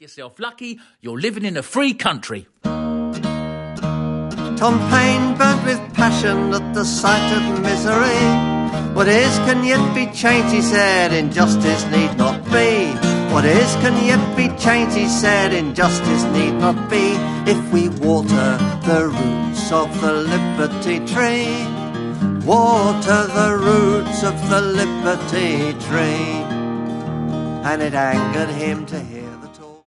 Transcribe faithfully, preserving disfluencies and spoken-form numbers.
yourself lucky, you're living in a free country. Tom Paine burnt with passion at the sight of misery. What is can yet be changed, he said, injustice need not be. What is can yet be changed, he said, injustice need not be. If we water the roots of the liberty tree, water the roots of the liberty tree. And it angered him to hear